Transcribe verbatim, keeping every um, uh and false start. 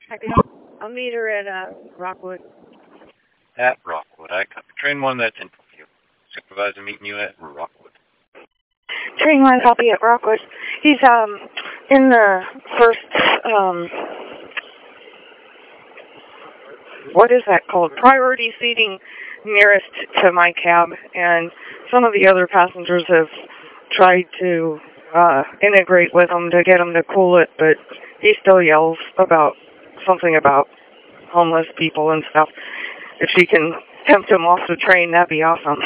I'll meet her at uh, Rockwood. At Rockwood. I copy. Train one, that's info for you. Supervisor meeting you at Rockwood. Train one, copy at Rockwood. He's um in the first um what is that called? Priority seating nearest to my cab, and some of the other passengers have tried to uh integrate with him to get him to cool it, but he still yells about something about homeless people and stuff. If she can tempt him off the train, that'd be awesome.